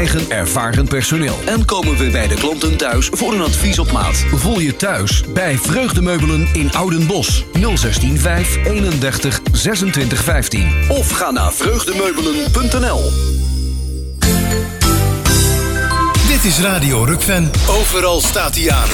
eigen ervaren personeel. En komen we bij de klanten thuis voor een advies op maat. Voel je thuis bij Vreugdemeubelen in Oudenbosch. 016 5 31 26 15. Of ga naar vreugdemeubelen.nl. Dit is Radio Rukven. Overal staat hij aan.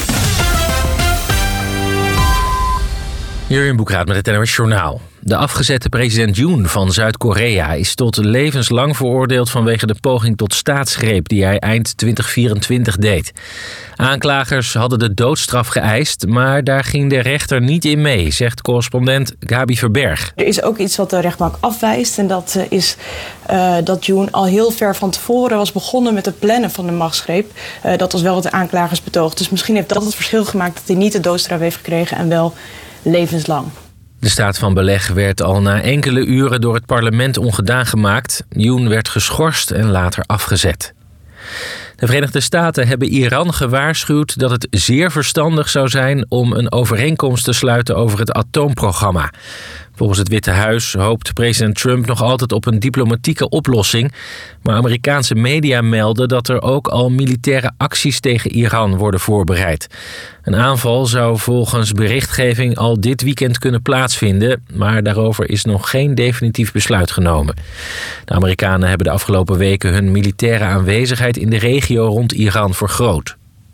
Jurjen Boekraat met het NOS Journaal. De afgezette president Yoon van Zuid-Korea is tot levenslang veroordeeld vanwege de poging tot staatsgreep die hij eind 2024 deed. Aanklagers hadden de doodstraf geëist, maar daar ging de rechter niet in mee, zegt correspondent Gabi Verberg. Er is ook iets wat de rechtbank afwijst en dat is dat Yoon al heel ver van tevoren was begonnen met het plannen van de machtsgreep. Dat was wel wat de aanklagers betoogd. Dus misschien heeft dat het verschil gemaakt dat hij niet de doodstraf heeft gekregen en wel levenslang. De staat van beleg werd al na enkele uren door het parlement ongedaan gemaakt. Yoon werd geschorst en later afgezet. De Verenigde Staten hebben Iran gewaarschuwd dat het zeer verstandig zou zijn om een overeenkomst te sluiten over het atoomprogramma. Volgens het Witte Huis hoopt president Trump nog altijd op een diplomatieke oplossing. Maar Amerikaanse media melden dat er ook al militaire acties tegen Iran worden voorbereid. Een aanval zou volgens berichtgeving al dit weekend kunnen plaatsvinden, maar daarover is nog geen definitief besluit genomen. De Amerikanen hebben de afgelopen weken hun militaire aanwezigheid in de regio rond Iran vergroot.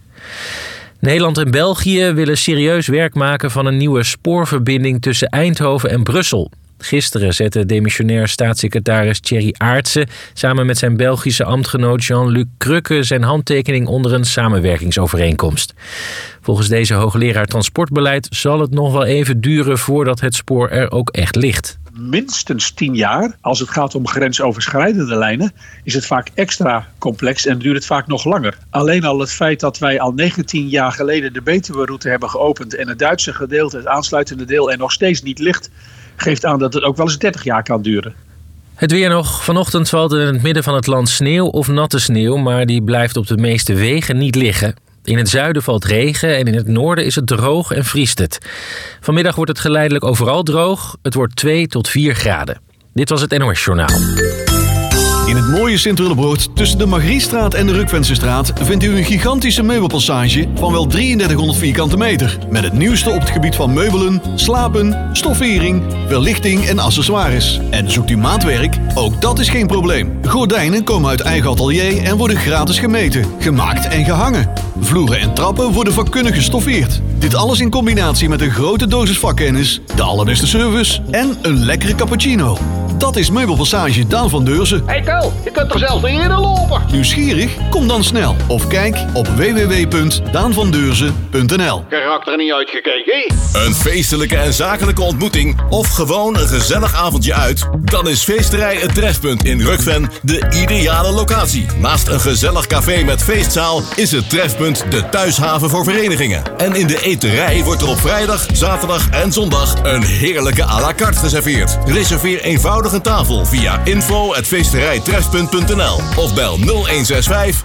Nederland en België willen serieus werk maken van een nieuwe spoorverbinding tussen Eindhoven en Brussel. Gisteren zette demissionair staatssecretaris Thierry Aartsen samen met zijn Belgische ambtgenoot Jean-Luc Crukke zijn handtekening onder een samenwerkingsovereenkomst. Volgens deze hoogleraar transportbeleid zal het nog wel even duren voordat het spoor er ook echt ligt. Minstens 10 jaar. Als het gaat om grensoverschrijdende lijnen is het vaak extra complex en duurt het vaak nog langer. Alleen al het feit dat wij al 19 jaar geleden de Betuwe-route hebben geopend en het Duitse gedeelte, het aansluitende deel, er nog steeds niet ligt, geeft aan dat het ook wel eens 30 jaar kan duren. Het weer nog. Vanochtend valt in het midden van het land sneeuw of natte sneeuw, maar die blijft op de meeste wegen niet liggen. In het zuiden valt regen en in het noorden is het droog en vriest het. Vanmiddag wordt het geleidelijk overal droog. Het wordt 2 tot 4 graden. Dit was het NOS Journaal. In het mooie Sint-Willebroord tussen de Margriestraat en de Rukvensenstraat vindt u een gigantische meubelpassage van wel 3300 vierkante meter. Met het nieuwste op het gebied van meubelen, slapen, stoffering, verlichting en accessoires. En zoekt u maatwerk? Ook dat is geen probleem. Gordijnen komen uit eigen atelier en worden gratis gemeten, gemaakt en gehangen. Vloeren en trappen worden vakkundig gestoffeerd. Dit alles in combinatie met een grote dosis vakkennis, de allerbeste service en een lekkere cappuccino. Dat is Meubelpassage Daan van Deurzen. Hey Kel, je kunt er zelfs niet eerder lopen. Nieuwsgierig? Kom dan snel. Of kijk op www.daanvandeurzen.nl. Karakter niet uitgekeken. Een feestelijke en zakelijke ontmoeting of gewoon een gezellig avondje uit? Dan is Feesterij Het Trefpunt in Rukven de ideale locatie. Naast een gezellig café met feestzaal is het Trefpunt de thuishaven voor verenigingen. En in de eterij wordt er op vrijdag, zaterdag en zondag een heerlijke à la carte geserveerd. Reserveer eenvoudig een tafel via info@feesterijtrefpunt.nl of bel 0165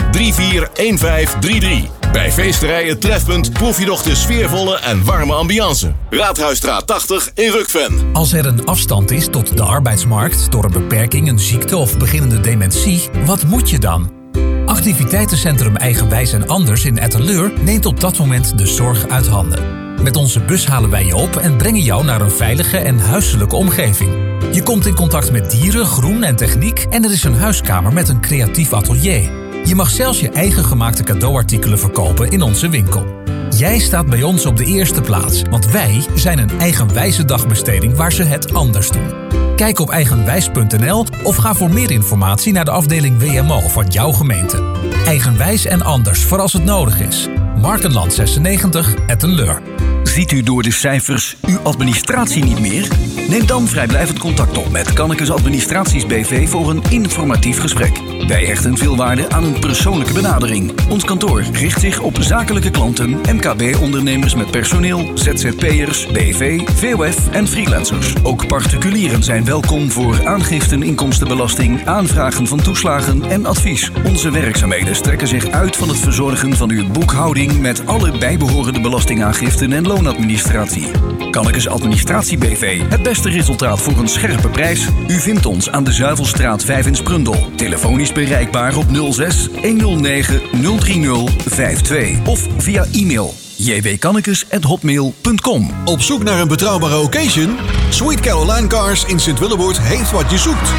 341533. Bij Feesterij Het Trefpunt proef je nog de sfeervolle en warme ambiance. Raadhuisstraat 80 in Rukven. Als er een afstand is tot de arbeidsmarkt door een beperking, een ziekte of beginnende dementie, wat moet je dan? Activiteitencentrum Eigenwijs en Anders in Etteleur neemt op dat moment de zorg uit handen. Met onze bus halen wij je op en brengen jou naar een veilige en huiselijke omgeving. Je komt in contact met dieren, groen en techniek en er is een huiskamer met een creatief atelier. Je mag zelfs je eigen gemaakte cadeauartikelen verkopen in onze winkel. Jij staat bij ons op de eerste plaats, want wij zijn een eigenwijze dagbesteding waar ze het anders doen. Kijk op eigenwijs.nl of ga voor meer informatie naar de afdeling WMO van jouw gemeente. Eigenwijs en anders voor als het nodig is. Markenland 96, Etteleur. Ziet u door de cijfers uw administratie niet meer? Neem dan vrijblijvend contact op met Kannekes Administraties BV voor een informatief gesprek. Wij hechten veel waarde aan een persoonlijke benadering. Ons kantoor richt zich op zakelijke klanten, MKB-ondernemers met personeel, ZZP'ers, BV, VOF en freelancers. Ook particulieren zijn welkom voor aangiften inkomstenbelasting, aanvragen van toeslagen en advies. Onze werkzaamheden strekken zich uit van het verzorgen van uw boekhouding met alle bijbehorende belastingaangiften en telefoonadministratie. Kannekes Administratie BV. Het beste resultaat voor een scherpe prijs. U vindt ons aan de Zuivelstraat 5 in Sprundel. Telefonisch bereikbaar op 06 109 030 52 of via e-mail jwkannekes@hotmail.com. Op zoek naar een betrouwbare occasion? Sweet Caroline Cars in Sint-Willeboord heeft wat je zoekt.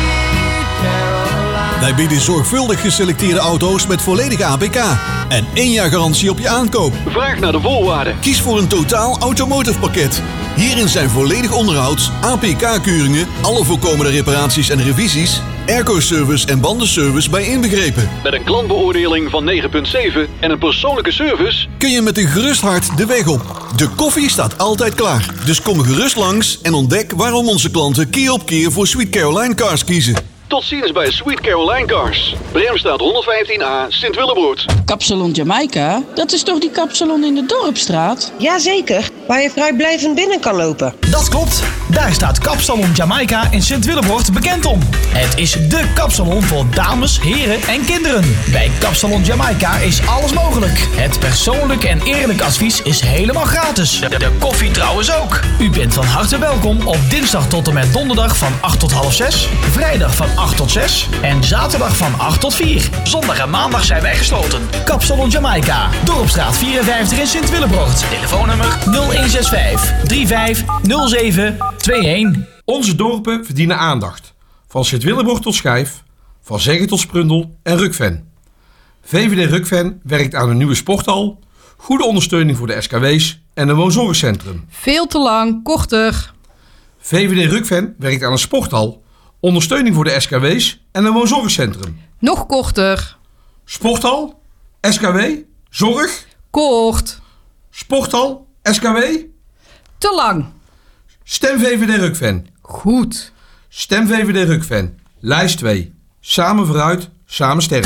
Wij bieden zorgvuldig geselecteerde auto's met volledige APK en 1 jaar garantie op je aankoop. Vraag naar de voorwaarden. Kies voor een totaal automotive pakket. Hierin zijn volledig onderhoud, APK-keuringen, alle voorkomende reparaties en revisies, airco-service en bandenservice bij inbegrepen. Met een klantbeoordeling van 9,7 en een persoonlijke service Kun je met een gerust hart de weg op. De koffie staat altijd klaar. Dus kom gerust langs en ontdek waarom onze klanten keer op keer voor Sweet Caroline Cars kiezen. Tot ziens bij Sweet Caroline Cars. Bremstraat 115A, Sint-Willebroord. Kapsalon Jamaica? Dat is toch die kapsalon in de Dorpstraat? Jazeker, waar je vrijblijvend binnen kan lopen. Dat klopt. Daar staat Kapsalon Jamaica in Sint-Willebroord bekend om. Het is dé kapsalon voor dames, heren en kinderen. Bij Kapsalon Jamaica is alles mogelijk. Het persoonlijk en eerlijk advies is helemaal gratis. De koffie trouwens ook. U bent van harte welkom op dinsdag tot en met donderdag van 8 tot half 6. Vrijdag van 8 tot 6 en zaterdag van 8 tot 4. Zondag en maandag zijn wij gesloten. Kapsalon Jamaica, Dorpstraat 54 in Sint-Willebroord. Telefoonnummer 0165 3507 21. Onze dorpen verdienen aandacht. Van Sint-Willebroord tot Schijf, van Zeggen tot Sprundel en Rukven. VVD Rukven werkt aan een nieuwe sporthal, goede ondersteuning voor de SKW's en een woonzorgcentrum. Veel te lang, korter. VVD Rukven werkt aan een sporthal, ondersteuning voor de SKW's en een woonzorgcentrum. Nog korter. Sporthal, SKW, zorg. Kort. Sporthal, SKW. Te lang. Stem VVD Rukven. Goed. Stem VVD Rukven. Lijst 2. Samen vooruit, samen sterk.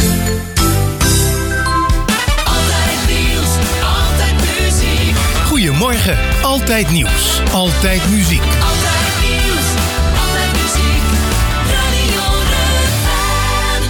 Altijd nieuws, altijd muziek. Goedemorgen, altijd nieuws, altijd muziek. Altijd nieuws, altijd muziek. Radio Rukven.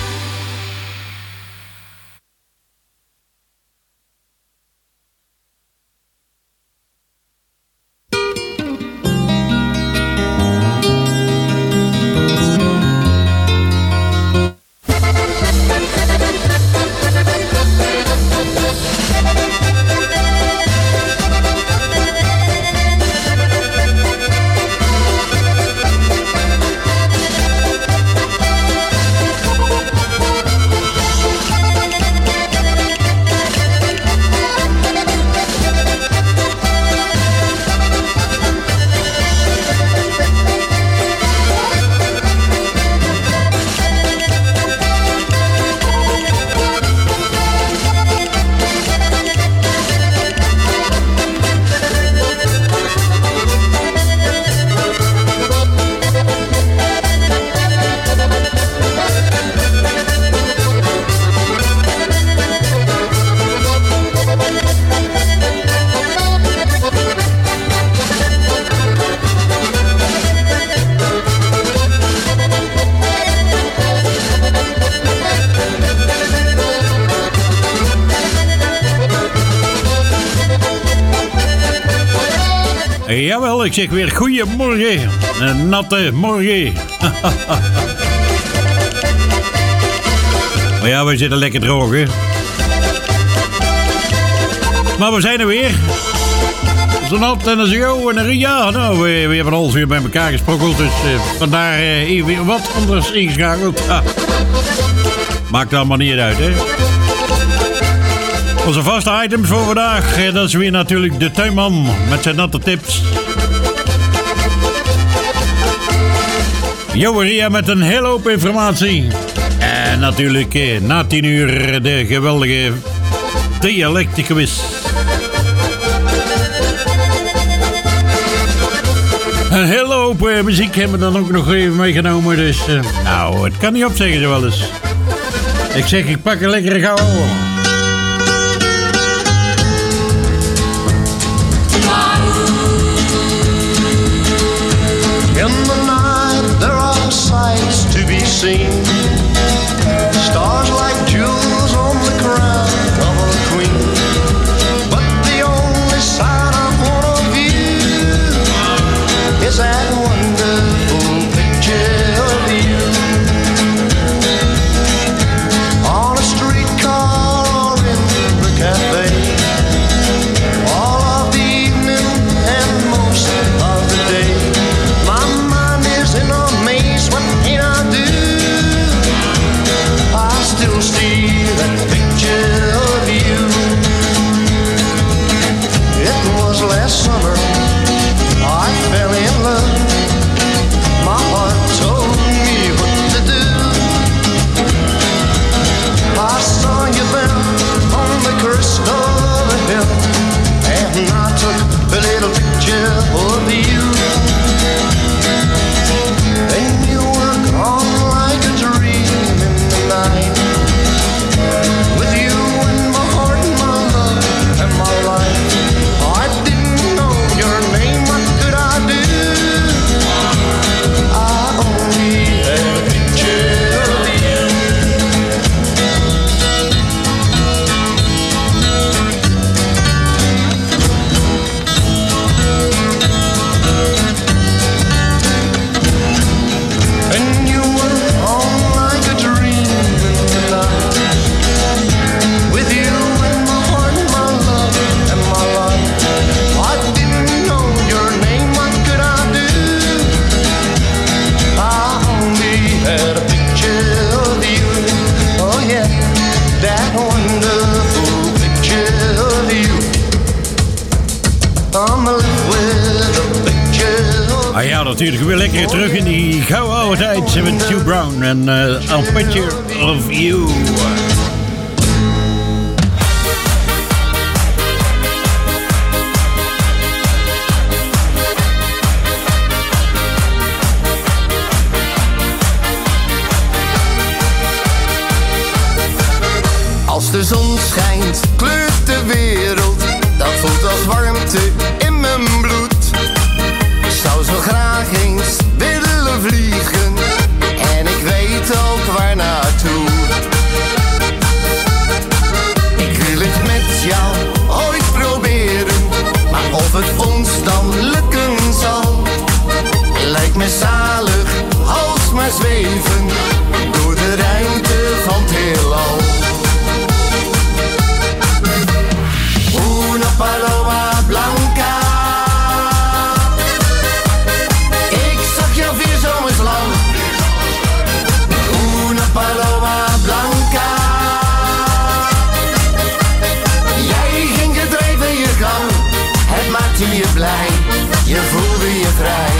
Jawel, ik zeg weer goeiemorgen. Een natte morgen. Maar ja, we zitten lekker droog, hè. Maar we zijn er weer. Zo nat en zo en er, ja, nou, we hebben een half uur bij elkaar gesprokkeld. Dus vandaar even wat anders ingeschakeld. Maakt allemaal niet uit, hè. Onze vaste items voor vandaag, dat is weer natuurlijk de tuinman met zijn natte tips. Joeria met een hele hoop informatie. En natuurlijk na 10 uur de geweldige dialectenquiz. Een hele hoop muziek hebben we dan ook nog even meegenomen. Dus nou, het kan niet opzeggen zo wel eens. Ik zeg, ik pak een lekkere gauw. In the night there are sights to be seen. Stars like jewels on the crown of a queen. But the only sight I wanna view of you. And you were gone like a dream in the night. With you in my heart and my love and my life. I didn't know your name, what could I do? I only had a picture of you. And you were gone like a dream in the night. With you in my heart and my love and my life. I didn't know your name, what could I do? I only had a picture of you. Oh yeah, that wonderful picture of you. I'm left with a picture of Ah ja, natuurlijk weer lekker terug in die gouden oude tijd met Hugh Brown en A Picture of You. Als de zon schijnt, kleurt de wereld. Dat voelt als warmte in mijn bloed. Ik zou zo graag eens willen vliegen. En ik weet ook waar naartoe. Ik wil het met jou ooit proberen. Maar of het ons dan lukken zal, lijkt me zalig als maar zweven door de ruimte van het heelal. Una paloma blanca. Ik zag jou 4 zomers lang. Una paloma blanca. Jij ging gedreven je gang. Het maakte je blij, je voelde je vrij.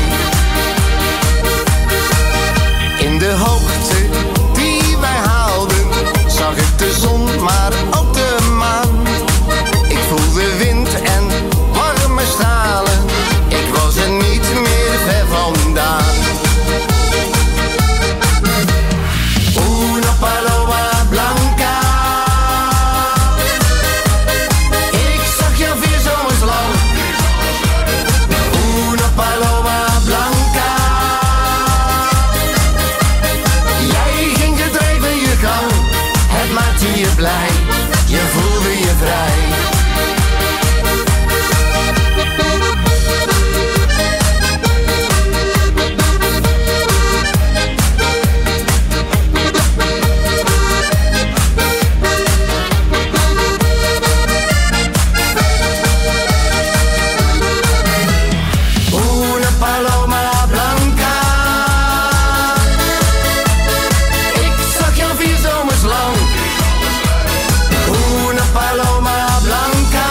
In de hoogte die wij haalden, zag ik de zon, maar ook de maan. Ik voelde wind en warme stralen. Ik was er niet meer ver vandaan. Una paloma blanca. Ik zag jou 4 zomers lang. Una paloma blanca. Jij ging gedreven je gang. Het maakte je blij, je voelde je vrij. Una paloma blanca. Ik zag jou 4 zomers lang. Una paloma blanca.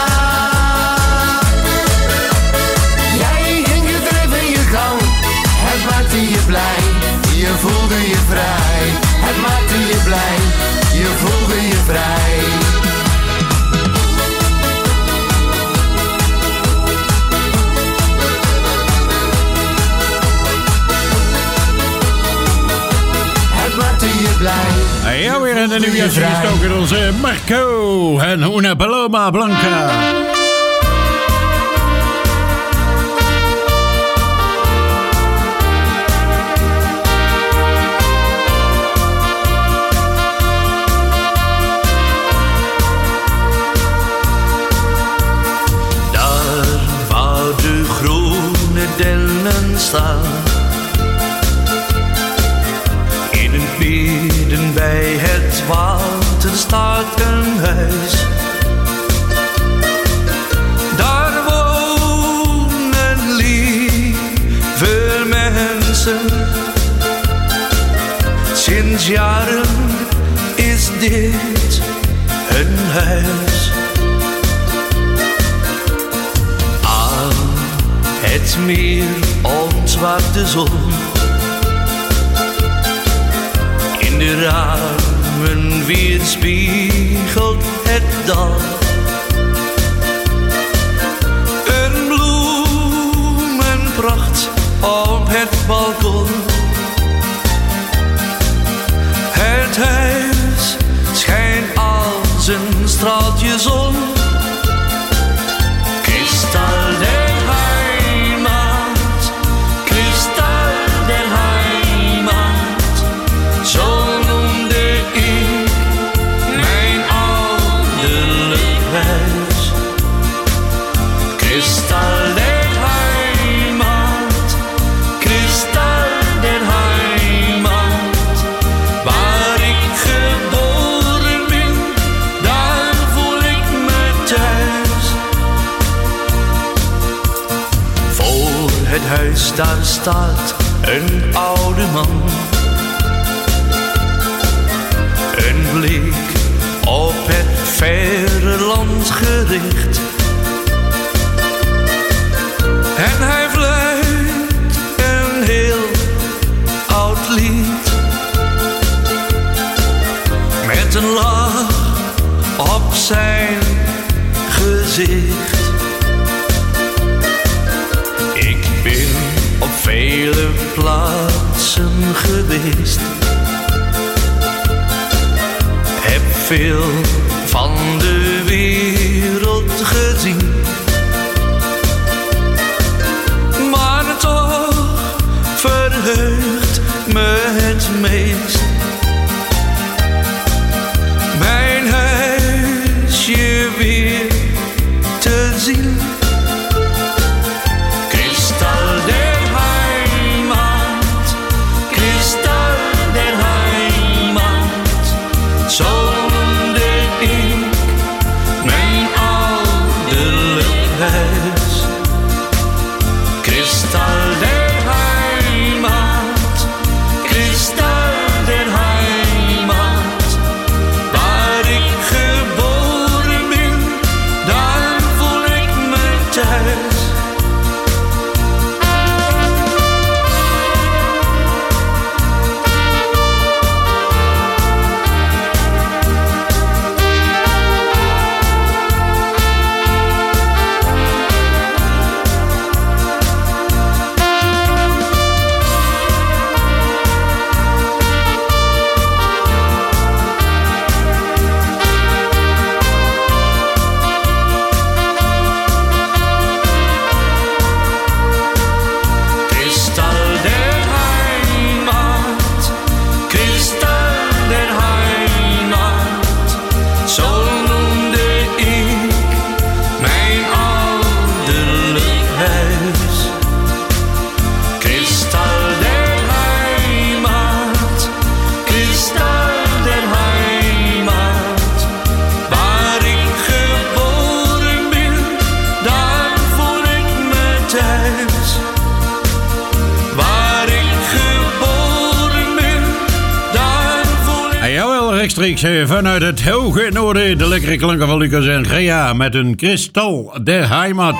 Jij ging gedreven je gang. Het maakte je blij, je voelde je vrij. Het maakte je blij, je voelde je vrij. Het maakte je blij. Ja, weer in de nieuwjaars gestoken onze Marco en Una Paloma Blanca. Daar waar de groene dennen staan, in het midden bij het water staat een huis. Daar wonen lieve mensen. Sinds jaren is dit hun huis. Aan het meer ontwaakt de zon. In de ramen weerspiegelt het dal. Een bloem het balkon. Het huis schijnt als een straaltje zon. Kristal der Heimat, Kristal der Heimat, zo noemde ik mijn ouderlijk huis. Kristal der Heimat, Kristal der Heimat, waar ik geboren ben, daar voel ik me thuis. Voor het huis daar staat een oude man, een blik op het verre land gericht. En hij fluit een heel oud lied, met een lach op zijn gezicht. Ik ben op vele plaatsen geweest, heb veel van de wereld gezien. Maar toch verheugt me het meest mijn huisje weer te zien. Kristal der Heimat, Kristal der Heimat, zo noemde ik mijn ouderlijk huis. Kristal der Heimat, Kristal der Heimat, waar ik geboren ben, daar voel ik me thuis. Kristal der Heimat, Kristal der Heimat, zo noemde ik mijn ouderlijk huis. Kristal der Heimat, Kristal der Heimat, waar ik geboren ben, daar voel ik me thuis. Waar ik geboren ben, daar voel ik... En jawel, rechtstreeks vanuit het hoge noorden. De lekkere klanken van Lucas en Gea met een Kristal der Heimat.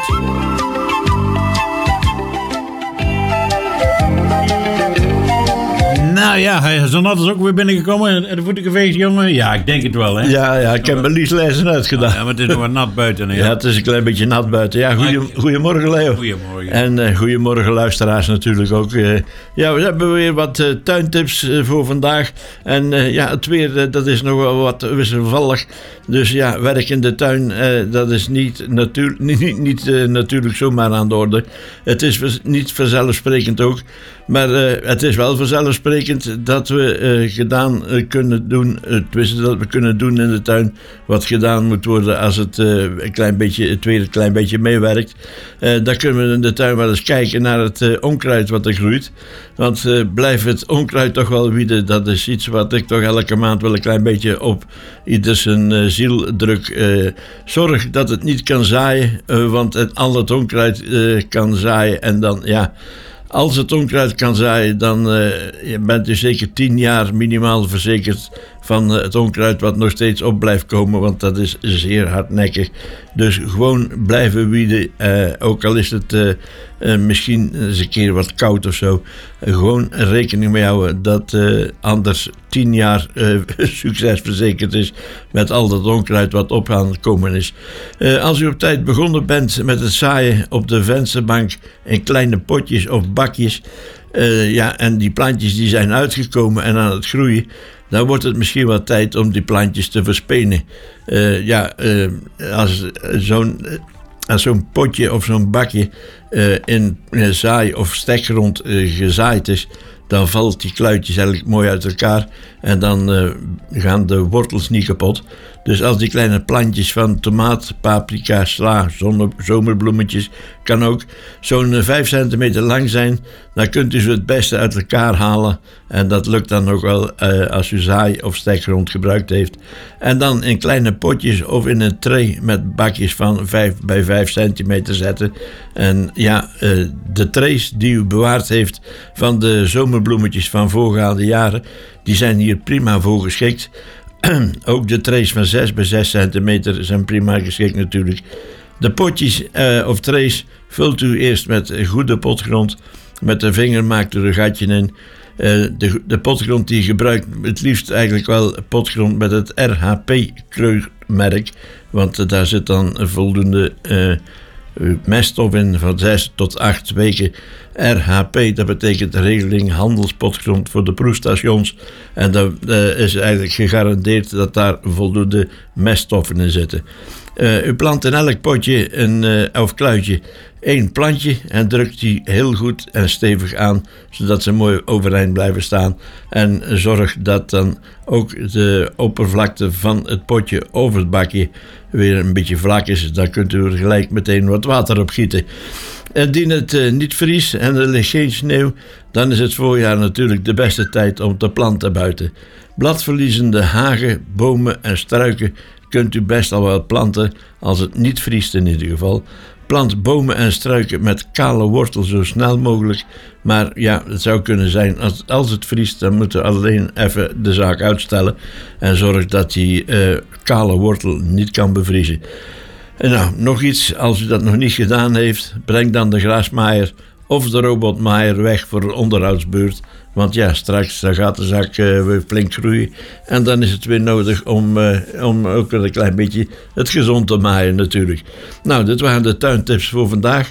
Nou ja, hij is dan altijd ook weer binnengekomen. En de voetencafé, jongen. Ja, ik denk het wel, hè. Ja, ik heb mijn lieslezen uitgedaan. Ja, maar het is nog wat nat buiten. Hè? Ja, het is een klein beetje nat buiten. Ja, goedemorgen, Leo. Goedemorgen. En goedemorgen, luisteraars natuurlijk ook. Ja, we hebben weer wat tuintips voor vandaag. En ja, het weer, dat is nog wel wat wisselvallig. Dus ja, werk in de tuin, dat is niet natuurlijk zomaar aan de orde. Het is niet vanzelfsprekend ook. Maar het is wel vanzelfsprekend dat we gedaan kunnen doen. Dat we kunnen doen in de tuin wat gedaan moet worden als het weer een klein beetje meewerkt. Dan kunnen we in de tuin wel eens kijken naar het onkruid wat er groeit. Want blijft het onkruid toch wel wieden, dat is iets wat ik toch elke maand wel een klein beetje op ieder zijn ziel druk. Zorg dat het niet kan zaaien, want al het onkruid kan zaaien en dan ja... Als het onkruid kan zaaien, dan bent u zeker 10 jaar minimaal verzekerd van het onkruid wat nog steeds op blijft komen, want dat is zeer hardnekkig. Dus gewoon blijven wieden, ook al is het misschien eens een keer wat koud of zo. Gewoon rekening mee houden dat anders 10 jaar succes verzekerd is met al dat onkruid wat op aan het komen is. Als u op tijd begonnen bent met het zaaien op de vensterbank in kleine potjes of bakjes, En die plantjes die zijn uitgekomen en aan het groeien. Dan wordt het misschien wel tijd om die plantjes te verspenen. Als zo'n potje of zo'n bakje in zaai- of stekgrond gezaaid is, dan valt die kluitjes eigenlijk mooi uit elkaar en dan gaan de wortels niet kapot. Dus als die kleine plantjes van tomaat, paprika, sla, zomerbloemetjes, kan ook zo'n 5 centimeter lang zijn, dan kunt u ze het beste uit elkaar halen. En dat lukt dan ook wel als u zaai- of stekgrond gebruikt heeft. En dan in kleine potjes of in een tray met bakjes van 5 bij 5 centimeter zetten. En de trays die u bewaard heeft van de zomerbloemetjes van voorgaande jaren, die zijn hier prima voor geschikt. Ook de trays van 6 bij 6 centimeter zijn prima geschikt natuurlijk. De potjes of trays vult u eerst met goede potgrond. Met de vinger maakt u er een gatje in. De potgrond die je gebruikt, het liefst eigenlijk wel potgrond met het RHP-keurmerk. Want daar zit dan voldoende meststof in van 6 tot 8 weken. RHP, dat betekent regeling handelspotgrond voor de proefstations. En dat is eigenlijk gegarandeerd dat daar voldoende meststoffen in zitten. U plant in elk potje of kluitje 1 plantje en drukt die heel goed en stevig aan, zodat ze mooi overeind blijven staan. En zorg dat dan ook de oppervlakte van het potje of het bakje weer een beetje vlak is. Dan kunt u er gelijk meteen wat water op gieten. Indien het niet vriest en er ligt geen sneeuw, dan is het voorjaar natuurlijk de beste tijd om te planten buiten. Bladverliezende hagen, bomen en struiken kunt u best al wel planten, als het niet vriest in ieder geval. Plant bomen en struiken met kale wortel zo snel mogelijk. Maar ja, het zou kunnen zijn, als het vriest, dan moeten we alleen even de zaak uitstellen. En zorg dat die kale wortel niet kan bevriezen. En nou, nog iets, als u dat nog niet gedaan heeft, breng dan de grasmaaier of de robotmaaier weg voor een onderhoudsbeurt. Want ja, straks dan gaat de zaak weer flink groeien. En dan is het weer nodig om ook een klein beetje het gezond te maaien natuurlijk. Nou, dit waren de tuintips voor vandaag.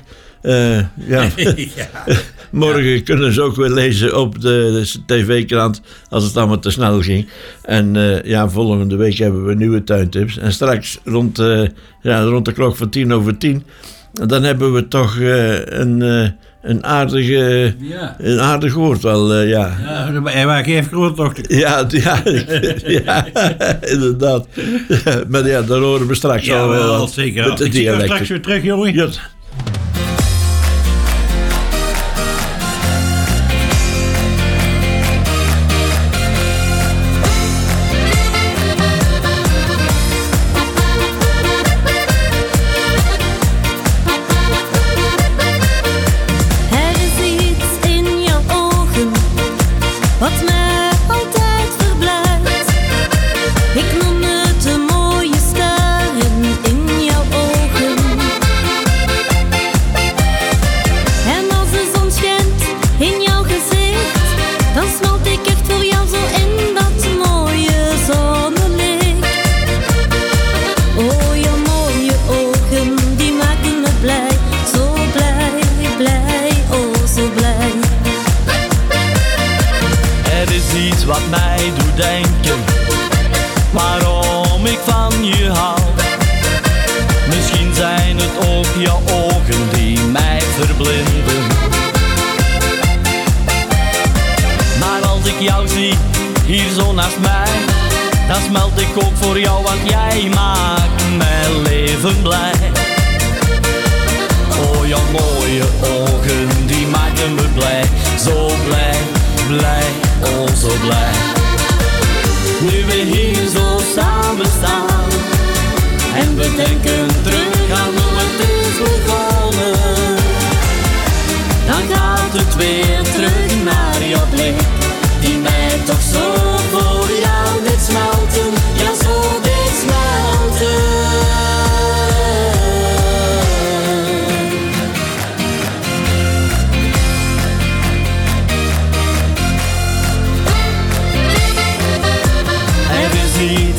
Morgen kunnen ze ook weer lezen op de tv-krant als het allemaal te snel ging. En volgende week hebben we nieuwe tuintips. En straks rond de klok van 10:10, dan hebben we toch een aardig woord wel, ja. Hij maakt even groot toch? Ja, inderdaad. Maar ja, daar horen we straks al wel wat. Zeker. Met de Ik zie dialecten. straks weer terug, jongen. Ja. Er is iets in jouw ogen wat mij altijd verblijft. Ik noem het de mooie sterren in jouw ogen. En als de zon schijnt in jouw gezicht, dan smelt ik echt voor jou zo in dat mooie zonnelicht. Oh, jouw mooie ogen, die maken me blij, zo blij, blij, oh zo blij. Er is iets wat mij doet denken, waarom ik van je hou. Misschien zijn het ook jouw ogen die mij verblinden. Maar als ik jou zie, hier zo naast mij, dan smelt ik ook voor jou, want jij maakt mijn leven blij. Oh, jouw mooie ogen, die maken me blij, zo blij, blij, oh zo blij. Nu we hier zo samen staan en we denken terug aan hoe het is begonnen, dan gaat het weer terug naar jouw blik, die mij toch zo voor jou deed smelten, ja zo deed smelten. Er is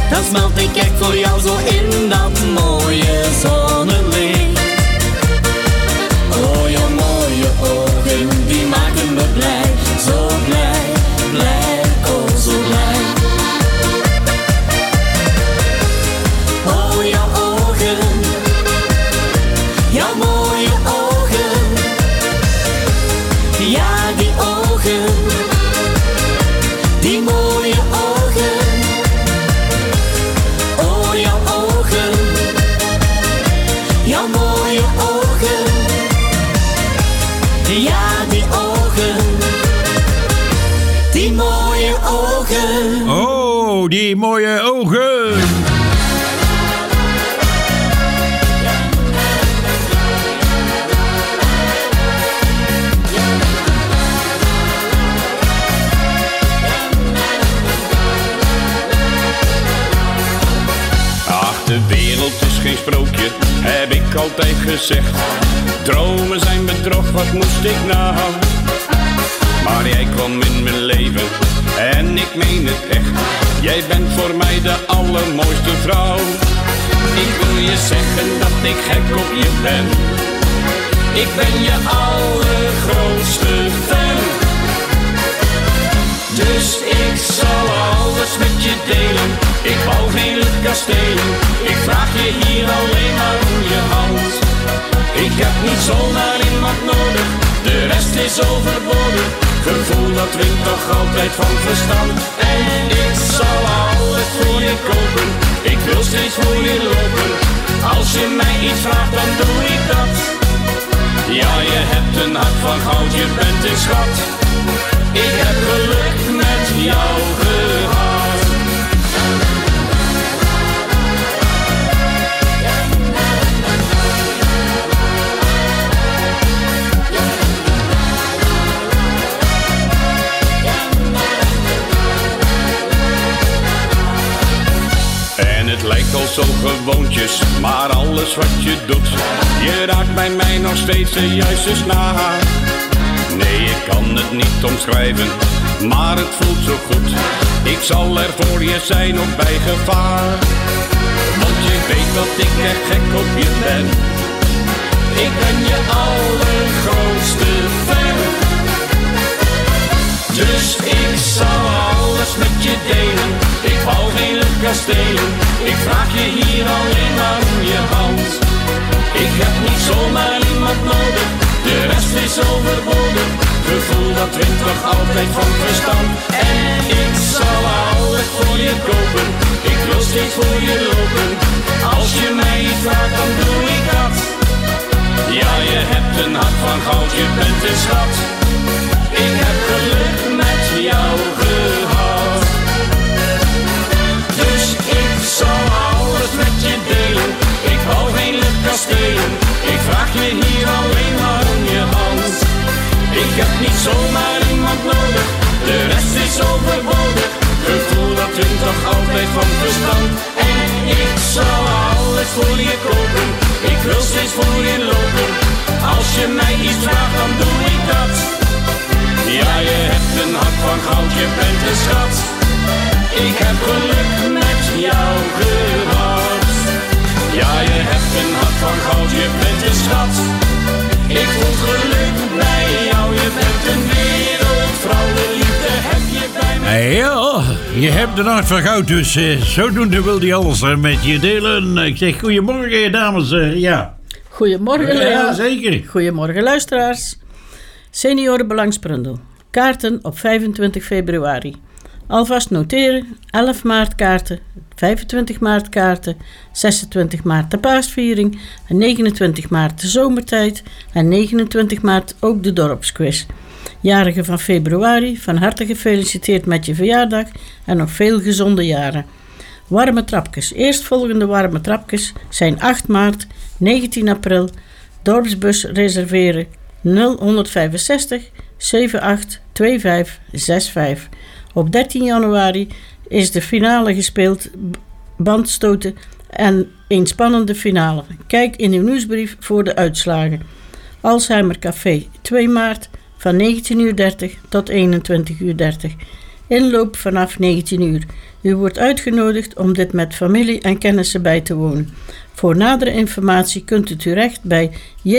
dan smelt ik echt voor jou zo in dat mooie zonnelicht. Oh, jouw mooie ogen, die maken me blij, zo blij, blij, oh zo blij. Oh, jouw ogen, jouw mooie ogen, ja die ogen, die mooie ogen. Oh, jouw ogen, jouw mooie ogen, ja die ogen, die mooie ogen. Oh, die mooie ogen. De wereld is geen sprookje, heb ik altijd gezegd. Dromen zijn bedrog, wat moest ik nou? Maar jij kwam in mijn leven en ik meen het echt. Jij bent voor mij de allermooiste vrouw. Ik wil je zeggen dat ik gek op je ben. Ik ben je allergrootste fan. Dus ik zal alles met je delen. Ik bouw geen kastelen. Ik vraag je hier alleen maar om je hand. Ik heb niet zomaar iemand nodig, de rest is overbodig. Gevoel dat wint toch altijd van verstand. En ik zal alles voor je kopen. Ik wil steeds voor je lopen. Als je mij iets vraagt, dan doe ik dat. Ja, je hebt een hart van goud, je bent een schat. Ik heb geluk met jou gehad. En het lijkt al zo gewoontjes, maar alles wat je doet, je raakt bij mij nog steeds de juiste snaar. Nee, ik kan het niet omschrijven, maar het voelt zo goed. Ik zal er voor je zijn op bij gevaar. Want je weet dat ik echt gek op je ben. Ik ben je allergrootste fan. Dus ik zal alles met je delen. Ik bouw geen luchtkastelen. Ik vraag je hier alleen maar om je hand. Ik heb niet zomaar iemand nodig, de rest is overbodig. Gevoel dat wint toch altijd van verstand. En ik zal alles voor je kopen. Ik wil steeds voor je lopen. Als je mij iets vraagt, dan doe ik dat. Ja, je hebt een hart van goud, je bent een schat. Ik heb geluk met jou gehad. Dus ik zal alles met je delen. Ik bouw geen luchtkastelen. Ik vraag je hier alleen maar om je hand. Ik heb niet zomaar iemand nodig, de rest is overbodig. Gevoel dat wint toch altijd van verstand. En ik zal alles voor je kopen. Ik wil steeds voor je lopen. Als je mij iets vraagt, dan doe ik dat. Ja, je hebt een hart van goud, je bent een schat. Ik heb geluk met jou gehad. Ja, je hebt een hart van goud, je bent een schat. Ik voel geluk bij jou, je bent een wereldvrouw. De liefde heb je bij mij. Ja, je hebt een hart van goud, dus zodoende wil hij alles met je delen. Ik zeg goedemorgen, dames. Ja. Goedemorgen, Leo. Ja, zeker. Goedemorgen, luisteraars. Seniorenbelang Sprundel. Kaarten op 25 februari. Alvast noteren, 11 maart kaarten, 25 maart kaarten, 26 maart de paasviering, en 29 maart de zomertijd en 29 maart ook de dorpsquiz. Jarigen van februari, van harte gefeliciteerd met je verjaardag en nog veel gezonde jaren. Warme trapjes. Eerstvolgende warme trapjes zijn 8 maart, 19 april, dorpsbus reserveren 0165 78 25 65. Op 13 januari is de finale gespeeld, bandstoten en een spannende finale. Kijk in uw nieuwsbrief voor de uitslagen. Alzheimer Café 2 maart van 19:30 tot 21:30. Inloop vanaf 19 uur. U wordt uitgenodigd om dit met familie en kennissen bij te wonen. Voor nadere informatie kunt u terecht bij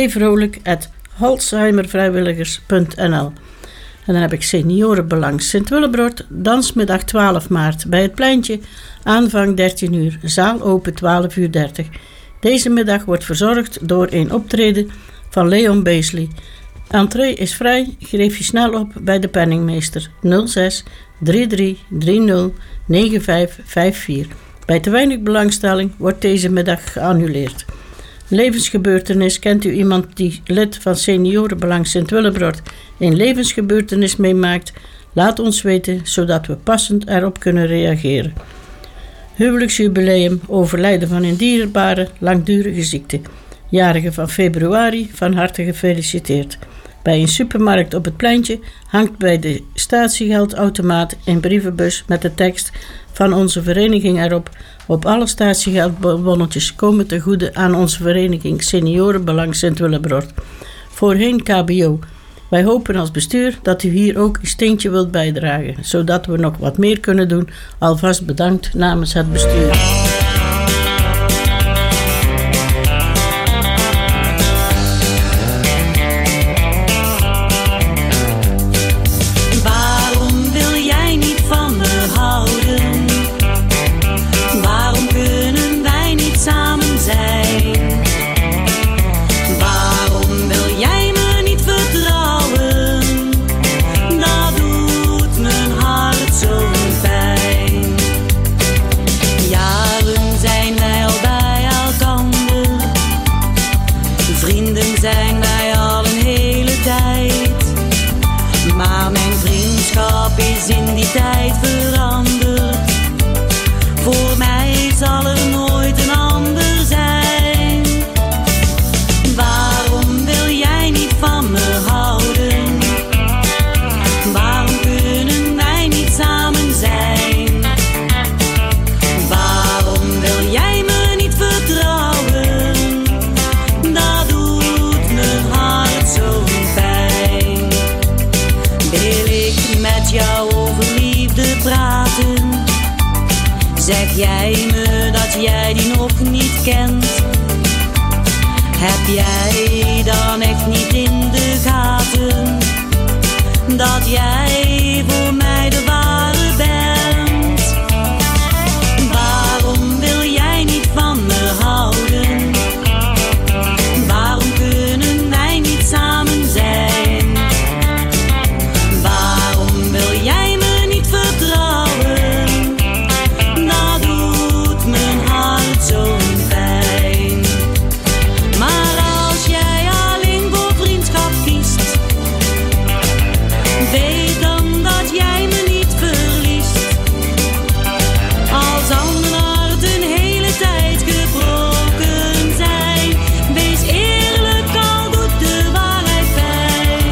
jvrolijk@alzheimervrijwilligers.nl. En dan heb ik seniorenbelang Sint-Willebrod, dansmiddag 12 maart bij het pleintje, aanvang 13 uur, zaal open 12:30. Deze middag wordt verzorgd door een optreden van Leon Beasley. Entree is vrij, geef je snel op bij de penningmeester 06 33 30 9554. Bij te weinig belangstelling wordt deze middag geannuleerd. Levensgebeurtenis. Kent u iemand die lid van Seniorenbelang Sint-Willebrod een levensgebeurtenis meemaakt? Laat ons weten, zodat we passend erop kunnen reageren. Huwelijksjubileum, overlijden van een dierbare, langdurige ziekte. Jarige van februari, van harte gefeliciteerd. Bij een supermarkt op het pleintje hangt bij de statiegeldautomaat een brievenbus met de tekst van onze vereniging erop. Op alle statiegeldbonnetjes komen ten goede aan onze vereniging Seniorenbelang Sint-Willebrod. Voorheen KBO. Wij hopen als bestuur dat u hier ook een steentje wilt bijdragen, zodat we nog wat meer kunnen doen. Alvast bedankt namens het bestuur. In die tijd veranderd. Voor mij zal er nooit een ander zijn. Waarom wil jij niet van me houden? Waarom kunnen wij niet samen zijn? Waarom wil jij me niet vertrouwen? Dat doet mijn hart zo pijn. Wil ik met jou praten? Zeg jij me dat jij die nog niet kent? Heb jij dan echt niet in de gaten dat jij voor mij de ware bent? Waarom wil jij niet van me houden? Waarom kunnen wij niet samen zijn? Waarom wil jij me vertrouwen, dat doet mijn hart zo'n pijn. Maar als jij alleen voor vriendschap kiest, weet dan dat jij me niet verliest. Als andere hart een hele tijd gebroken zijn, wees eerlijk, al doet de waarheid pijn.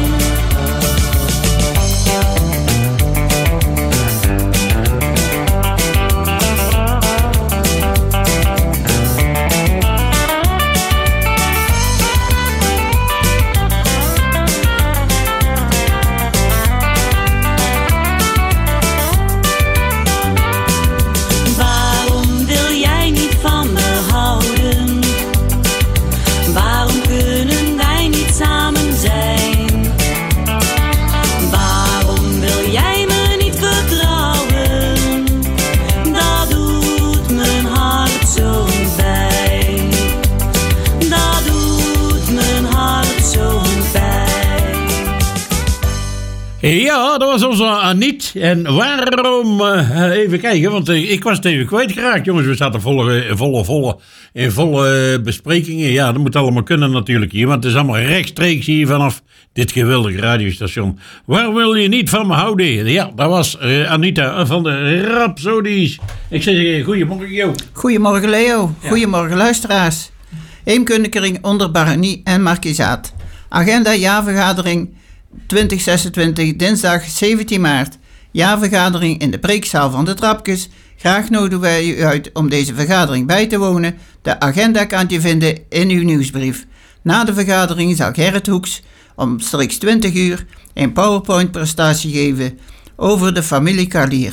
Ja, dat was onze Aniet. En waarom, even kijken, want ik was het even kwijtgeraakt. Jongens, we zaten volle besprekingen. Ja, dat moet allemaal kunnen natuurlijk hier, want het is allemaal rechtstreeks hier vanaf dit geweldige radiostation. Waar wil je niet van me houden? Ja, dat was Anita van de Rhapsodies. Ik zeg goedemorgen, Jo. Goedemorgen, Leo. Ja. Goedemorgen, luisteraars. Eemkundekring onder Baronie en Markizaat. Agenda jaarvergadering 2026, dinsdag 17 maart. Jaarvergadering in de preekzaal van de Trapkes. Graag nodigen wij u uit om deze vergadering bij te wonen. De agenda kunt u vinden in uw nieuwsbrief. Na de vergadering zal Gerrit Hoeks omstreeks 20 uur een PowerPoint-presentatie geven over de familie Carlier.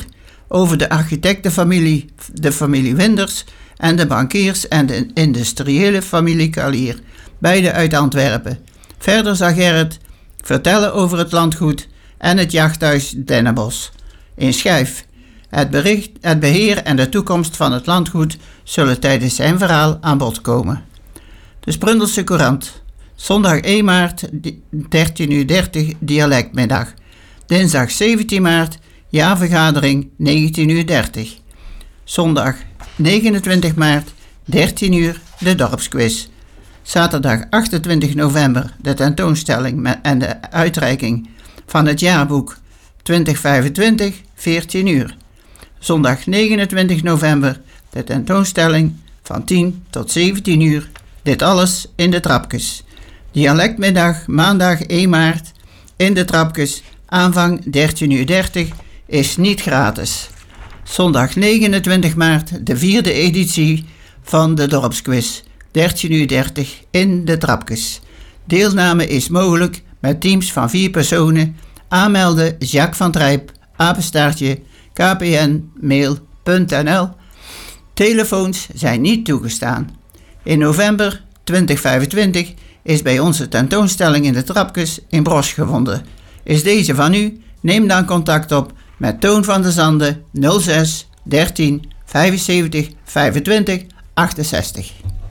over de architectenfamilie, de familie Winders en de bankiers en de industriële familie Kalier, beide uit Antwerpen. Verder zal Gerrit vertellen over het landgoed en het jachthuis Dennenbos in Schijf. Het beheer en de toekomst van het landgoed zullen tijdens zijn verhaal aan bod komen. De Sprundelse Courant. Zondag 1 maart 13:30 dialectmiddag. Dinsdag 17 maart jaarvergadering 19:30. Zondag 29 maart 13 uur de dorpsquiz. Zaterdag 28 november de tentoonstelling en de uitreiking van het jaarboek 2025 14 uur. Zondag 29 november de tentoonstelling van 10 tot 17 uur. Dit alles in de Trapkes. Dialectmiddag maandag 1 maart in de Trapkes. Aanvang 13:30 is niet gratis. Zondag 29 maart de 4e editie van de dorpsquiz. 13:30 in de Trapkes. Deelname is mogelijk met teams van 4 personen. Aanmelden Jacques van Trijp, apenstaartje, kpnmail.nl. Telefoons zijn niet toegestaan. In november 2025 is bij onze tentoonstelling in de Trapkes in Brosch gevonden. Is deze van u? Neem dan contact op met Toon van de Zanden 06 13 75 25 68.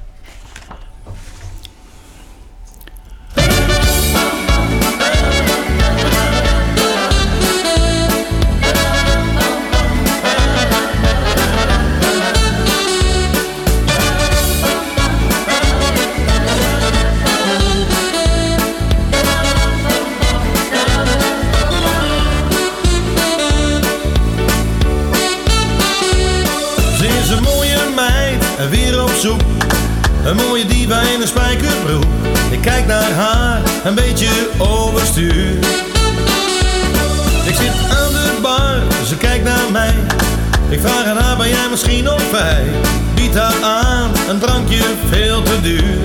Een mooie diva in een spijkerbroek. Ik kijk naar haar, een beetje overstuur. Ik zit aan de bar, ze kijkt naar mij. Ik vraag aan haar, ben jij misschien nog vrij? Bied haar aan, een drankje veel te duur.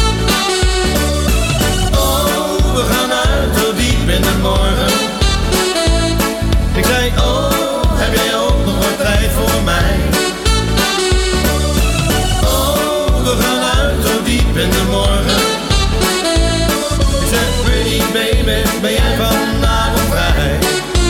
Oh, we gaan uit tot diep in de morgen. Ik zei, oh, heb jij ook nog wat tijd voor mij? We gaan uit tot diep in de morgen. Ik zeg, pretty baby, ben jij vanavond vrij?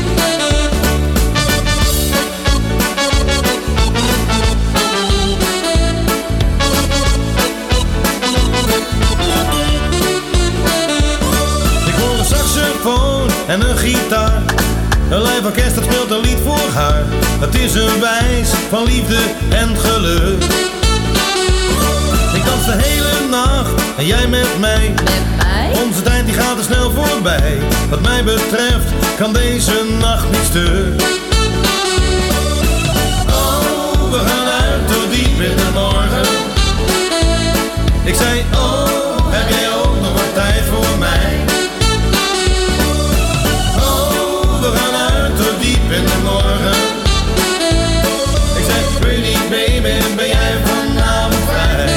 Ik hoor een saxofoon en een gitaar. Een live orkest dat speelt een lied voor haar. Het is een wijs van liefde en geluk. Ik dans de hele nacht en jij met mij. Onze tijd die gaat er snel voorbij. Wat mij betreft kan deze nacht niet stuk. Oh, we gaan uit tot diep in de morgen. Ik zei, oh, heb jij ook nog wat tijd voor mij? Oh, we gaan uit tot diep in de morgen. Ik zei, pretty baby, ben jij vanavond vrij?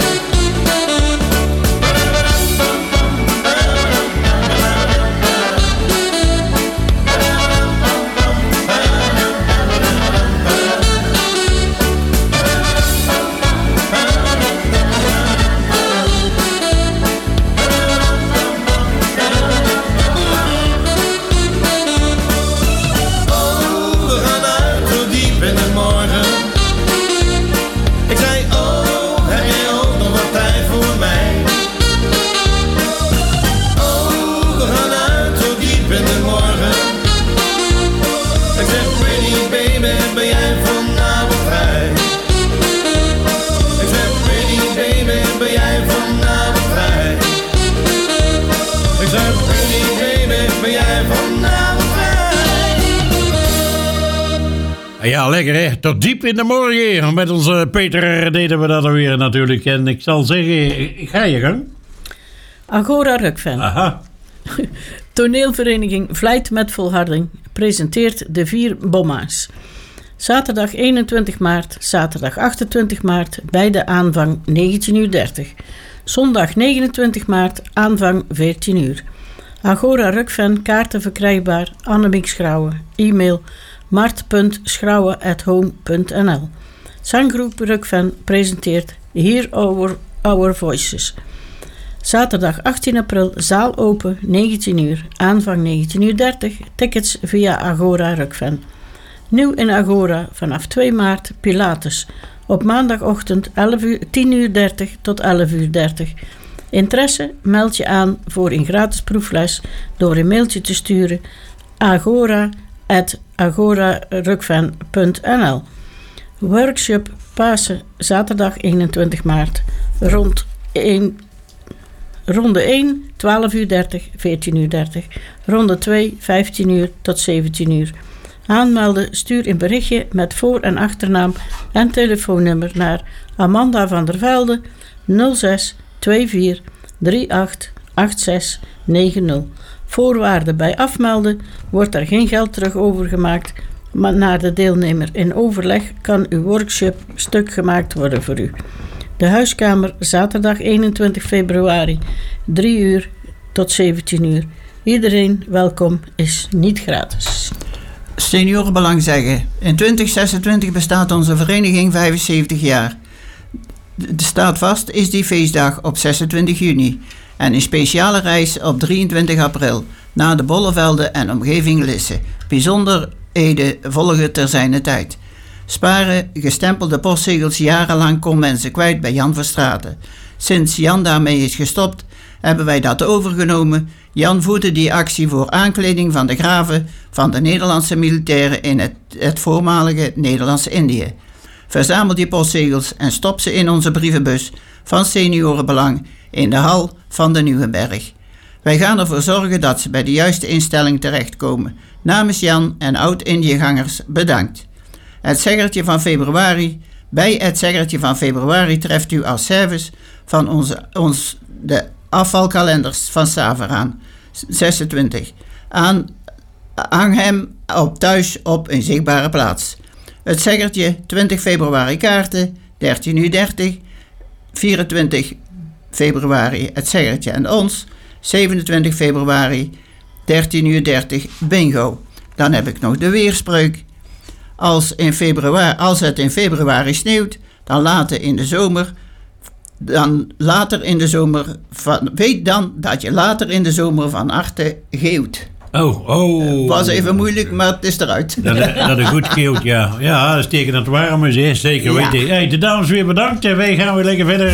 Ja, lekker hè. Tot diep in de morgen. Met onze Peter deden we dat alweer natuurlijk. En ik zal zeggen, ga je gang. Agora Rukven. Aha. Toneelvereniging Vlijt met Volharding presenteert de 4 bomma's. Zaterdag 21 maart, zaterdag 28 maart, bij de aanvang 19:30. Zondag 29 maart, aanvang 14 uur. Agora Rukven, kaarten verkrijgbaar, Annemiek Schrauwen, e-mail mart.schrouwen@home.nl. Zanggroep Rukven presenteert Hear Our Voices. Zaterdag 18 april, zaal open, 19 uur. Aanvang 19:30, tickets via Agora Rukven. Nieuw in Agora vanaf 2 maart, Pilates. Op maandagochtend 10:30 tot 11:30. Interesse? Meld je aan voor een gratis proefles door een mailtje te sturen agora@agorarukven.nl. Workshop Pasen, zaterdag 21 maart. Ronde 1, 12:30, 14:30. Ronde 2, 15 uur tot 17 uur. Aanmelden, stuur een berichtje met voor- en achternaam en telefoonnummer naar Amanda van der Velde 06 24 38 86 90. Voorwaarden bij afmelden: wordt er geen geld terug overgemaakt, maar naar de deelnemer in overleg kan uw workshop stuk gemaakt worden voor u. De huiskamer, zaterdag 21 februari, 3 uur tot 17 uur. Iedereen welkom, is niet gratis. Seniorenbelang zeggen. In 2026 bestaat onze vereniging 75 jaar. De staat vast is die feestdag op 26 juni. En een speciale reis op 23 april naar de Bollevelden en omgeving Lisse. Bijzonderheden volgen ter zijner tijd. Sparen gestempelde postzegels jarenlang kon mensen kwijt bij Jan Verstraeten. Sinds Jan daarmee is gestopt, hebben wij dat overgenomen. Jan voerde die actie voor aankleding van de graven van de Nederlandse militairen in het voormalige Nederlands-Indië. Verzamel die postzegels en stop ze in onze brievenbus van Seniorenbelang in de hal van de Nieuwenberg. Wij gaan ervoor zorgen dat ze bij de juiste instelling terechtkomen. Namens Jan en oud-Indiëgangers bedankt. Het zeggertje van februari. Bij het zeggertje van februari treft u als service van de afvalkalenders van Saveraan 26. Hang hem thuis op een zichtbare plaats. Het zeggertje 20 februari kaarten, 13:30. 24 februari het zeggertje en ons, 27 februari, 13:30 bingo. Dan heb ik nog de weerspreuk. Als het in februari sneeuwt, dan later in de zomer, weet dan dat je later in de zomer van harte geeuwt. Oh. Was even moeilijk, maar het is eruit. Dat is goed geeuwt, ja. Ja, dat is teken dat het warm is, hè. Zeker weten. Hey, de dames weer bedankt en wij gaan weer lekker verder.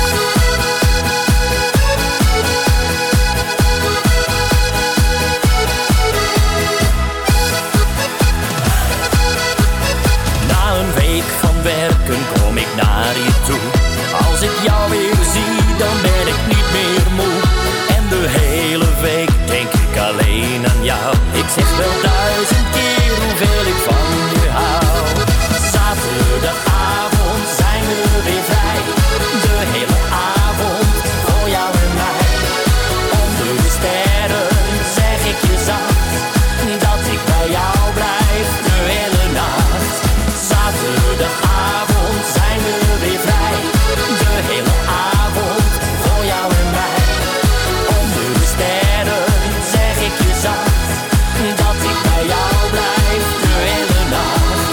Kom ik naar je toe. Als ik jou weer zie, dan ben ik niet meer moe. En de hele week denk ik alleen aan jou. Ik zeg wel 1000 keer hoeveel ik van je hou. Zaterdagavond zijn we weer vrij. De hele avond voor jou en mij. Onder de sterren zeg ik je zacht dat ik bij jou blijf de hele nacht. Zaterdagavond zijn we weer vrij. De hele avond voor jou en mij. Onder de sterren zeg ik je zacht dat ik bij jou blijf de hele nacht.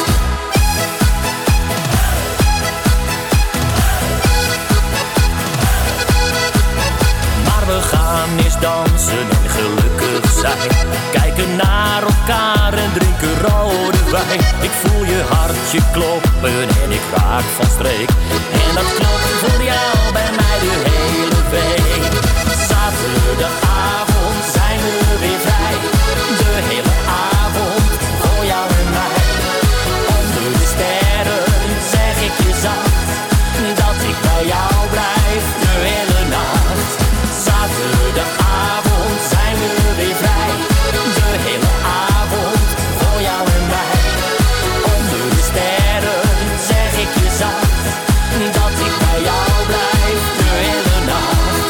Maar we gaan eens dansen en gelukkig zijn. Kijken naar elkaar en drinken rode wijn. Ik voel je hartje kloppen en ik raak van streek. En dat klopt voor jou bij mij de hele week. Zaterdagavond zijn we weer vrij. De hele avond voor jou en mij. Onder de sterren zeg ik je zacht dat ik bij jou blijf de hele nacht. Zaterdagavond zijn we weer vrij. De hele avond voor jou en mij. Onder de sterren zeg ik je zacht dat ik bij jou blijf de hele nacht.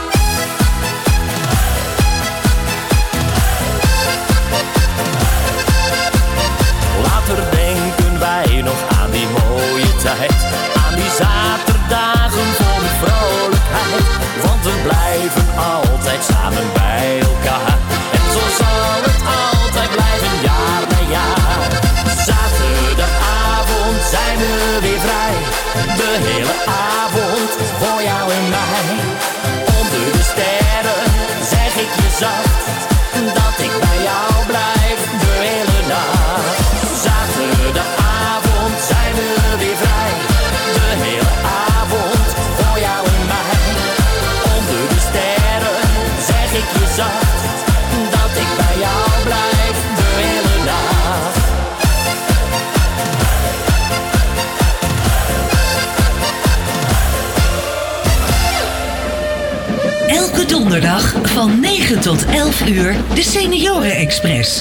Later denken wij nog aan die mooie tijd. Aan die zaterdagen vol met vrolijkheid. Want we blijven altijd samen bij elkaar. En zo zal het altijd blijven jaar na jaar. De hele avond voor jou en mij. Onder de sterren zeg ik je zacht dat ik bij jou blijf de hele nacht. Zaterdagavond zijn we weer vrij. De hele avond voor jou en mij. Onder de sterren zeg ik je zacht dat ik bij jou blijf de hele nacht. Elke donderdag van 9 tot 11 uur de Senioren Express.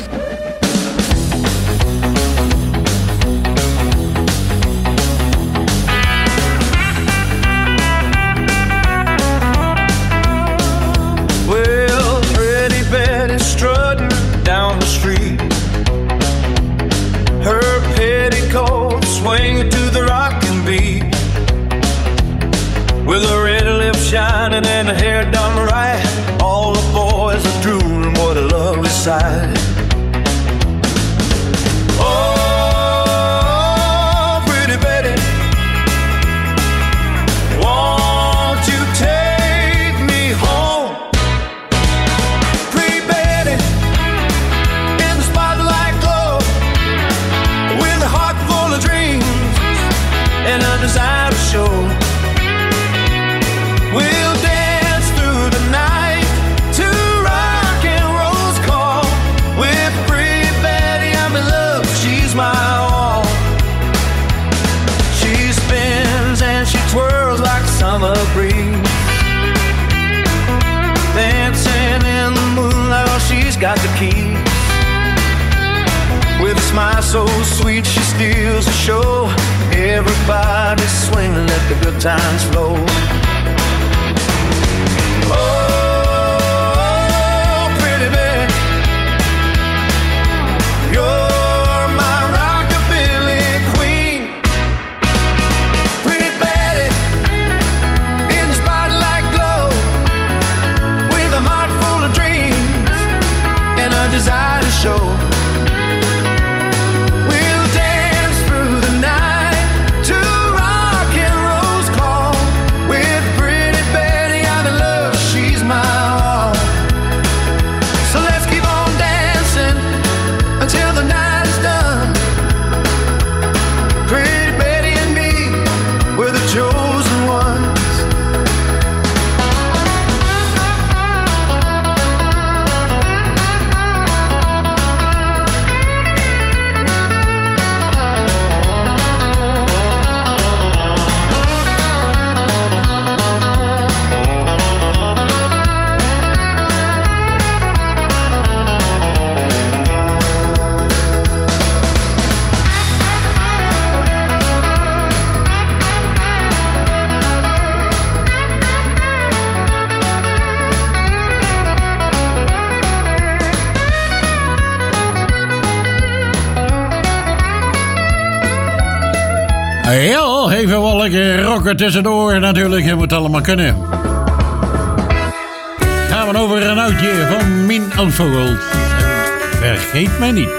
Well, pretty Betty strutting down the street, her petticoat swinging to the rocking beat, with her red lips shining and her hair done right. All the boys are drooling, what a lovely sight. Oh, pretty Betty, won't you take me home? Pretty Betty, in the spotlight glow, with a heart full of dreams and a desire to show. We'll dance through the night to rock and roll's call. With pretty Betty, I'm in love, she's my all. She spins and she twirls like a summer breeze, dancing in the moonlight, oh, she's got the keys. With a smile so sweet, she steals the show. Everybody's swinging, let the good times flow. Oh, pretty Betty, you're my rockabilly queen. Pretty Betty, in the spotlight glow, with a heart full of dreams and a desire to show. We'll dance through the night to rock and roll's call. With pretty Betty, I'm in love, she's my all. So let's keep on dancing until the night is done. Pretty Betty and me, we're the chosen ones. Ja, even wel lekker rocken tussendoor natuurlijk. Het moet allemaal kunnen. Gaan we over een oudje van Min Oudvogel. Vergeet mij niet.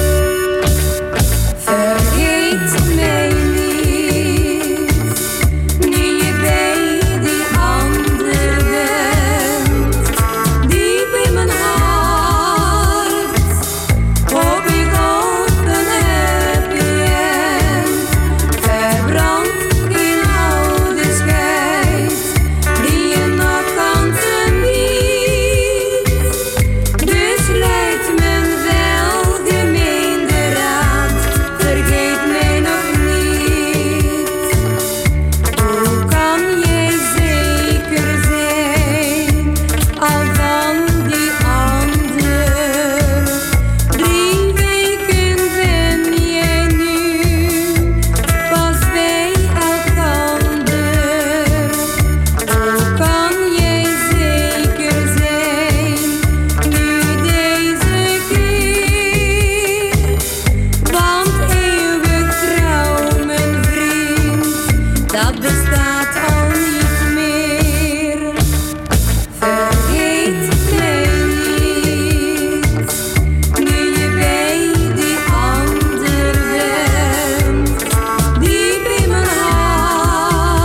Vergeet mij niet, nu je bij die ander bent. Diep in mijn hart hoop ik op een happy end. Verbrand in oude scheid die je nog kansen biedt. Dus leidt mijn welgemeende raad, vergeet mij nog niet. Hoe kan jij zeker zijn al van die ander? 3 weken ben jij nu pas bij elkander. Hoe kan jij zeker zijn nu deze keer? Want eeuwig trouw, mijn vriend, dat bestaat al niet meer. Vergeet mij niet, nu je bij die ander bent. Diep in mijn hart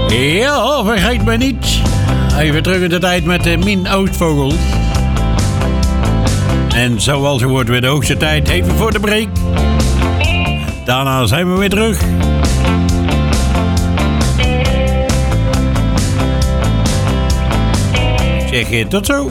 Ja, vergeet me niet. Even terug in de tijd met Min Oostvogels. En zoals het wordt weer de hoogste tijd, even voor de break. Daarna zijn we weer terug. Zeg je tot zo.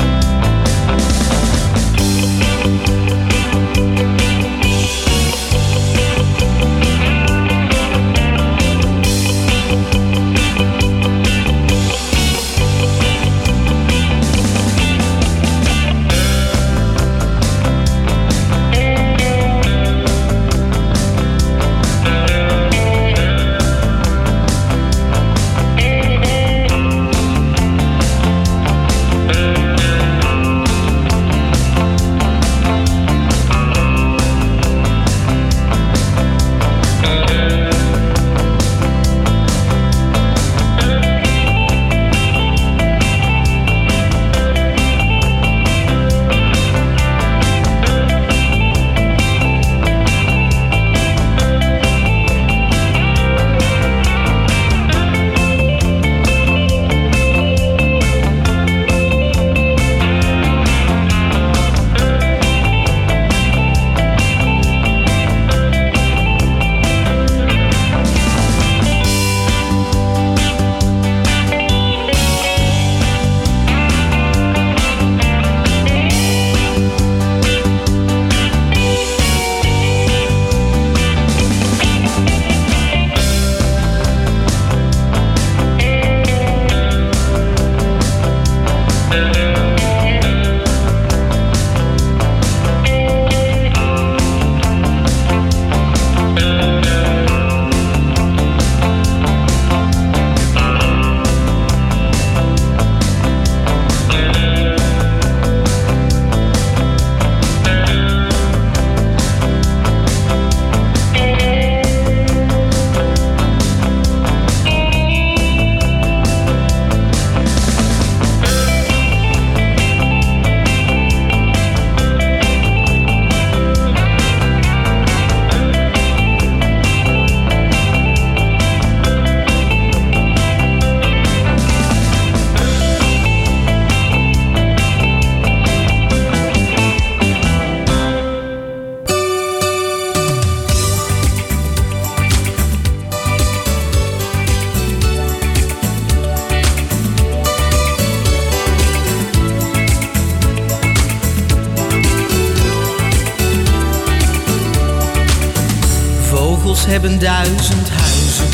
Hebben 1000 huizen,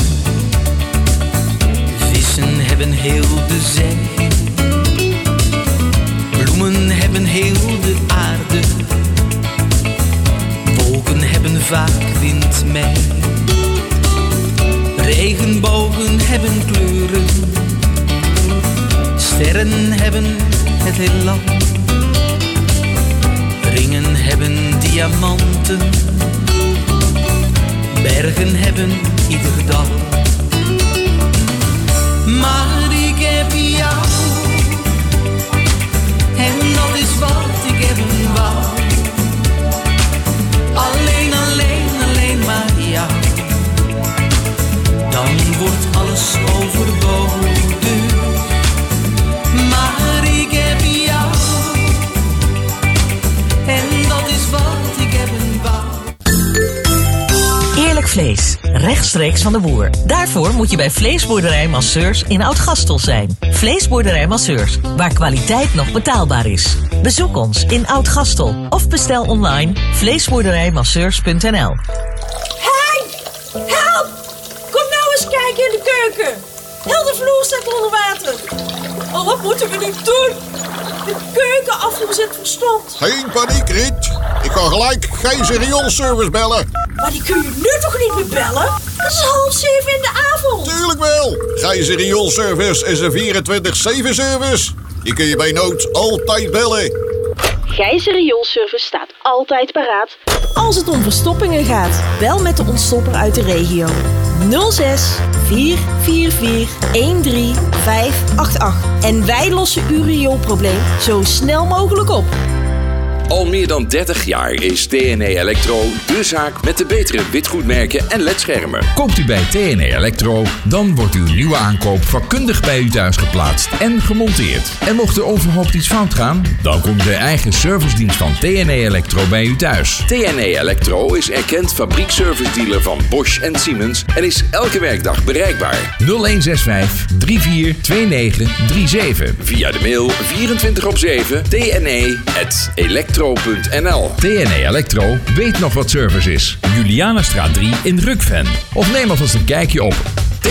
vissen hebben heel de zee, bloemen hebben heel de aarde, wolken hebben vaak wind mee, regenbogen hebben kleuren, sterren hebben het heelal, ringen hebben diamanten, bergen hebben ieder dal. Maar ik heb jou, en dat is wat ik hebben wou. Alleen, alleen, alleen maar jou. Dan wordt alles overbodig. Maar ik heb jou, en dat is wat ik hebben wou. Eerlijk vlees, rechtstreeks van de boer. Daarvoor moet je bij Vleesboerderij Masseurs in Oud-Gastel zijn. Vleesboerderij Masseurs, waar kwaliteit nog betaalbaar is. Bezoek ons in Oud-Gastel of bestel online vleesboerderijmasseurs.nl. Hey! Help! Kom nou eens kijken in de keuken. Heel de vloer staat onder water. Oh, wat moeten we nu doen? De keukenafvoer zit verstomd. Geen paniek, Riet. Ik ga gelijk Gijzer Rioolservice bellen. Maar die kun je nu toch niet meer bellen? Het is 6:30 in de avond. Tuurlijk wel. Gijzer Rioolservice is een 24/7 service. Die kun je bij nood altijd bellen. Gijzer Rioolservice staat altijd paraat. Als het om verstoppingen gaat, bel met de ontstopper uit de regio. 06 444 13588. En wij lossen uw rioolprobleem zo snel mogelijk op. Al meer dan 30 jaar is TNE Electro de zaak met de betere witgoedmerken en ledschermen. Koopt u bij TNE Electro, dan wordt uw nieuwe aankoop vakkundig bij u thuis geplaatst en gemonteerd. En mocht er onverhoopt iets fout gaan, dan komt de eigen servicedienst van TNE Electro bij u thuis. TNE Electro is erkend fabriekservice dealer van Bosch en Siemens en is elke werkdag bereikbaar. 0165 342937. Via de mail 24/7 tne@electro.nl. TNE Electro weet nog wat service is. Julianastraat 3 in Rukven. Of neem alvast een kijkje op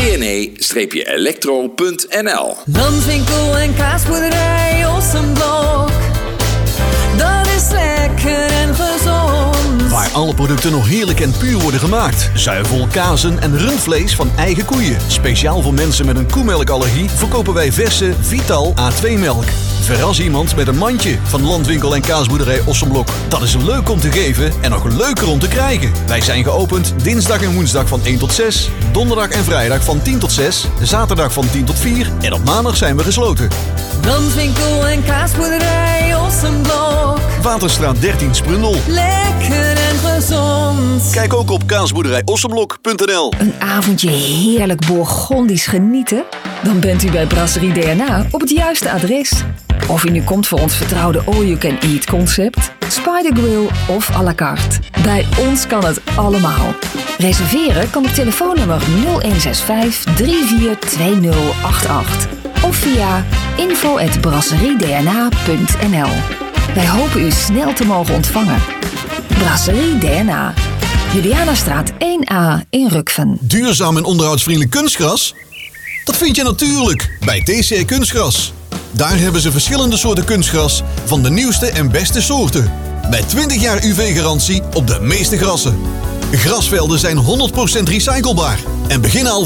tne-electro.nl. Landwinkel en kaasboerderij Ossenblok. Dat is lekker en gezond. Waar alle producten nog heerlijk en puur worden gemaakt. Zuivel, kazen en rundvlees van eigen koeien. Speciaal voor mensen met een koemelkallergie verkopen wij verse Vital A2-melk. Verras iemand met een mandje van Landwinkel en kaasboerderij Ossenblok. Dat is leuk om te geven en nog leuker om te krijgen. Wij zijn geopend dinsdag en woensdag van 1 tot 6. Donderdag en vrijdag van 10 tot 6. Zaterdag van 10 tot 4. En op maandag zijn we gesloten. Landwinkel en kaasboerderij Ossenblok. Waterstraat 13 Sprundel. Lekker en gezond. Kijk ook op kaasboerderijossenblok.nl. Een avondje heerlijk Bourgondisch genieten? Dan bent u bij Brasserie DNA op het juiste adres. Of u nu komt voor ons vertrouwde all-you-can-eat concept, Spider Grill of à la carte. Bij ons kan het allemaal. Reserveren kan op telefoonnummer 0165 342088 of via info@brasseriedna.nl. Wij hopen u snel te mogen ontvangen. Brasserie DNA. Julianastraat 1A in Rukven. Duurzaam en onderhoudsvriendelijk kunstgras? Dat vind je natuurlijk bij TC Kunstgras. Daar hebben ze verschillende soorten kunstgras van de nieuwste en beste soorten. Met 20 jaar UV-garantie op de meeste grassen. Grasvelden zijn 100% recyclebaar en beginnen al